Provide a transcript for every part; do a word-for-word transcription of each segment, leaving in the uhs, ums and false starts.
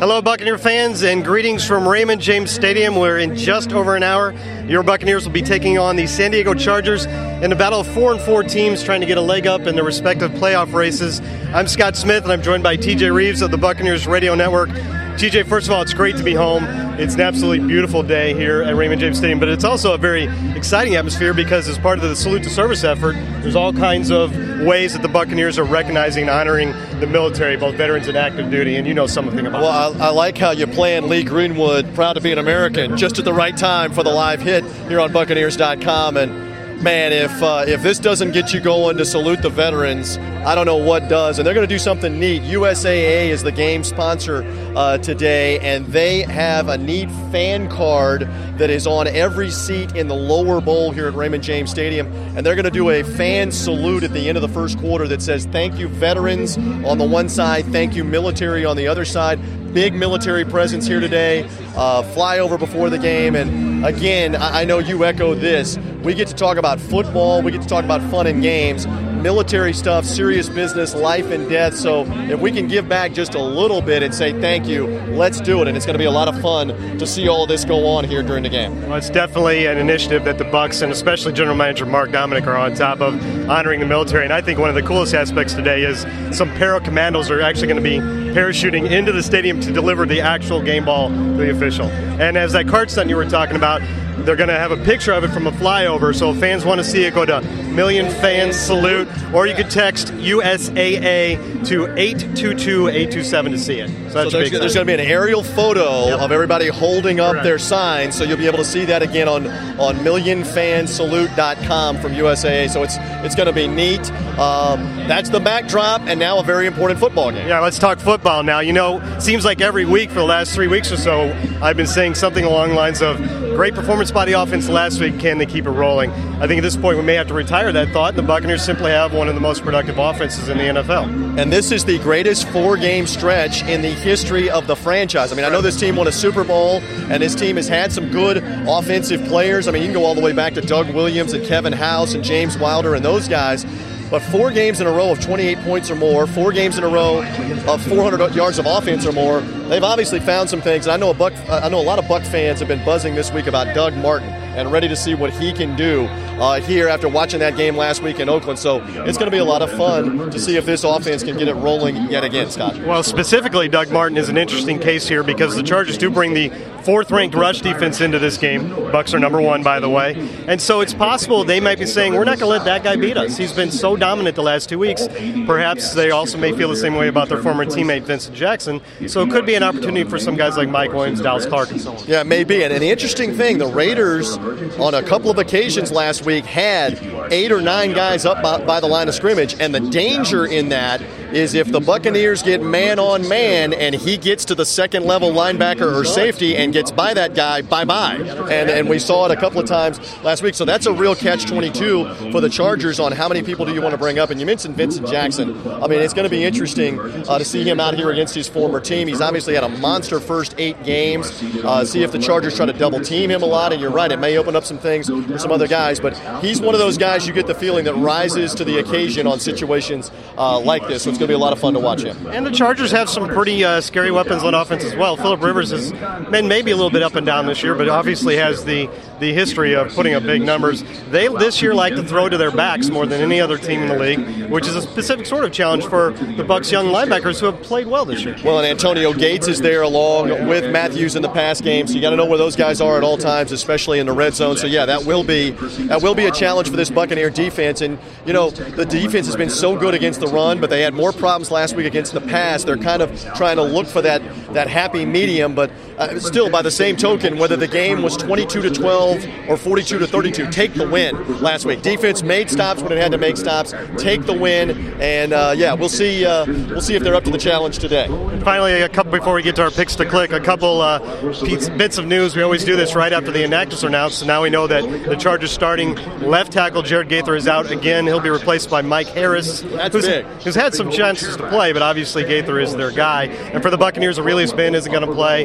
Hello, Buccaneer fans, and greetings from Raymond James Stadium, where in just over an hour, your Buccaneers will be taking on the San Diego Chargers in a battle of four and four teams trying to get a leg up in their respective playoff races. I'm Scott Smith, and I'm joined by T J Reeves of the Buccaneers Radio Network. T J, first of all, it's great to be home. It's an absolutely beautiful day here at Raymond James Stadium, but it's also a very exciting atmosphere because as part of the Salute to Service effort, there's all kinds of ways that the Buccaneers are recognizing and honoring the military, both veterans and active duty, and you know something about well, that. Well, I, I like how you planned Lee Greenwood, proud to be an American, just at the right time for the live hit here on Buccaneers dot com. And man, if uh, if this doesn't get you going to salute the veterans, I don't know what does. And they're going to do something neat. U S A A is the game sponsor uh, today, and they have a neat fan card that is on every seat in the lower bowl here at Raymond James Stadium. And they're going to do a fan salute at the end of the first quarter that says, thank you, veterans, on the one side, thank you, military, on the other side. Big military presence here today, uh, flyover before the game. And again, I, I know you echo this. We get to talk about football. We get to talk about fun and games. Military stuff, serious business, life and death. So if we can give back just a little bit and say thank you, let's do it. And it's going to be a lot of fun to see all of this go on here during the game. Well, it's definitely an initiative that the Bucs and especially General Manager Mark Dominic are on top of, honoring the military. And I think one of the coolest aspects today is some para-commandos are actually going to be parachuting into the stadium to deliver the actual game ball to the official. And as that card stunt you were talking about, they're going to have a picture of it from a flyover, so if fans want to see it, go to Million Fans Salute, or you could text U S A A to eight two two, eight two seven to see it. So, that's so there's, there's going to be an aerial photo yep. of everybody holding up Correct. Their signs, so you'll be able to see that again on, on million fan salute dot com from U S A A. So it's it's going to be neat. Um, that's the backdrop, and now a very important football game. Yeah, let's talk football now. You know, seems like every week for the last three weeks or so, I've been saying something along the lines of great performance by the offense last week. Can they keep it rolling? I think at this point we may have to retire that thought. The Buccaneers simply have one of the most productive offenses in the N F L. And this is the greatest four-game stretch in the history of the franchise. I mean, I know this team won a Super Bowl, and this team has had some good offensive players. I mean, you can go all the way back to Doug Williams and Kevin House and James Wilder and those guys. But four games in a row of twenty-eight points or more, four games in a row of four hundred yards of offense or more, they've obviously found some things. And I know a Buck, I know a lot of Buck fans have been buzzing this week about Doug Martin and ready to see what he can do uh, here after watching that game last week in Oakland. So it's going to be a lot of fun to see if this offense can get it rolling yet again, Scott. Well, specifically, Doug Martin is an interesting case here because the Chargers do bring the fourth-ranked rush defense into this game. Bucs are number one, by the way. And so it's possible they might be saying, we're not going to let that guy beat us. He's been so dominant the last two weeks. Perhaps they also may feel the same way about their former teammate, Vincent Jackson. So it could be an opportunity for some guys like Mike Williams, Dallas Clark, and so on. Yeah, maybe. And, and the interesting thing, the Raiders, on a couple of occasions last week, had eight or nine guys up by, by the line of scrimmage. And the danger in that is if the Buccaneers get man-on-man and he gets to the second-level linebacker or safety and gets by that guy, bye-bye. And and we saw it a couple of times last week. So that's a real catch twenty-two for the Chargers on how many people do you want to bring up. And you mentioned Vincent Jackson. I mean, it's going to be interesting uh, to see him out here against his former team. He's obviously had a monster first eight games. Uh, see if the Chargers try to double-team him a lot. And you're right, it may open up some things for some other guys. But he's one of those guys you get the feeling that rises to the occasion on situations uh, like this. So it's going to be a lot of fun to watch him. And the Chargers have some pretty uh, scary weapons on offense as well. Phillip Rivers has been maybe a little bit up and down this year, but obviously has the, the history of putting up big numbers. They this year like to throw to their backs more than any other team in the league, which is a specific sort of challenge for the Bucs' young linebackers who have played well this year. Well, and Antonio Gates is there along with Matthews in the pass game, so you got to know where those guys are at all times, especially in the red zone. So yeah, that will be that will be a challenge for this Buccaneer defense. And you know, the defense has been so good against the run, but they had more problems last week against the pass. They're kind of trying to look for that that happy medium, but uh, still, by the same token, whether the game was twenty-two to twelve or forty-two to thirty-two, take the win last week. Defense made stops when it had to make stops. Take the win, and uh, yeah, we'll see. Uh, we'll see if they're up to the challenge today. And finally, a couple before we get to our picks to click, a couple uh, bits of news. We always do this right after the inactives are announced. So now we know that the Chargers starting left tackle Jared Gaither is out again. He'll be replaced by Mike Harris, That's who's, big. who's had some chances to play, but obviously Gaither is their guy. And for the Buccaneers, Aurelius Ben isn't going to play, so they'll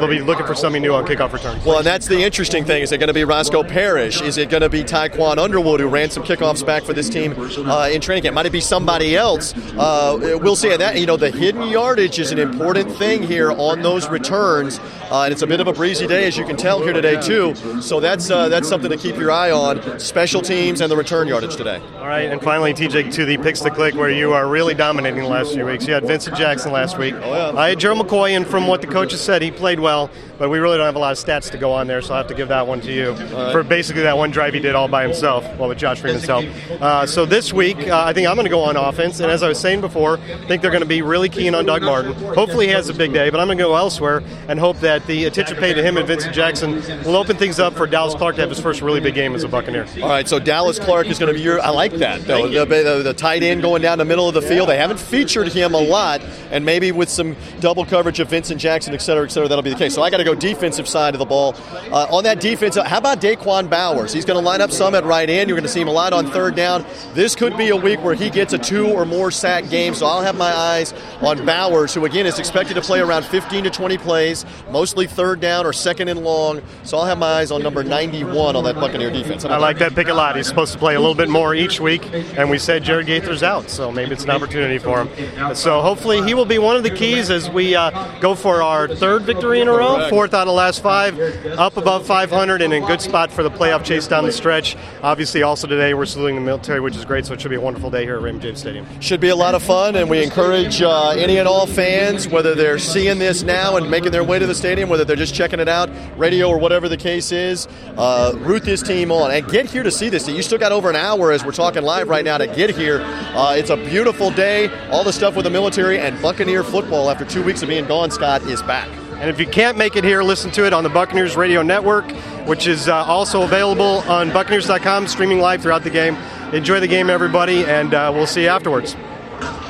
be looking for something new on kickoff return. Well, and that's the interesting thing. Is it going to be Roscoe Parrish? Is it going to be Tyquan Underwood, who ran some kickoffs back for this team uh, in training camp? Might it be somebody else? Uh, we'll see. And that, you know, the hidden yardage is an important thing here on those returns, uh, and it's a bit of a breezy day, as you can tell here today too. So that's uh, that's something to keep your eye on. Special teams and the return yardage today. All right, and finally, T J, to the Picks to Click, where you are really dominating the last few weeks. You had Vincent Jackson last week. Oh, yeah. I had Joe McCoy, and from what the coaches said, he played well, but we really don't have a lot of stats to go on there, so I'll have to give that one to you right. for basically that one drive he did all by himself, well, with Josh Freeman's help. Uh, so this week, uh, I think I'm going to go on offense, and as I was saying before, I think they're going to be really keen on Doug Martin. Hopefully he has a big day, but I'm going to go elsewhere and hope that the attention paid to him and Vincent Jackson will open things up for Dallas Clark to have his first really big game as a Buccaneer. All right, so Dallas Clark is going to be your – I like that, though. The, the, the tight end going down the middle of the field. They haven't featured him a lot, and maybe with some double coverage of Vincent Jackson, et cetera, et cetera, that'll be the case. So I got to go defensive side of the ball. Uh, on that defense, how about Daquan Bowers? He's going to line up some at right end. You're going to see him a lot on third down. This could be a week where he gets a two or more sack game, so I'll have my eyes on Bowers, who, again, is expected to play around fifteen to twenty plays, mostly third down or second and long. So I'll have my eyes on number ninety-one on that Buccaneer defense. I like that pick a lot. He's supposed to play a little bit more each week, and we said Jared Gaither's out, so maybe it's an opportunity for him. So hopefully he will be one of the keys as we uh, go for our third victory in a row, fourth out of the last five, up above five hundred, and in good spot for the playoff chase down the stretch. Obviously, also today we're saluting the military, which is great, so it should be a wonderful day here at Raymond James Stadium. Should be a lot of fun, and we encourage uh, any and all fans, whether they're seeing this now and making their way to the stadium, whether they're just checking it out, radio or whatever the case is, uh, root this team on. And get here to see this. You still got over an hour as we're talking live right now to get here. Uh, it's a beautiful day. All the stuff with the military and Buccaneer football after two weeks of being gone, Scott, is back. And if you can't make it here, listen to it on the Buccaneers Radio Network, which is uh, also available on Buccaneers dot com, streaming live throughout the game. Enjoy the game, everybody, and uh, we'll see you afterwards.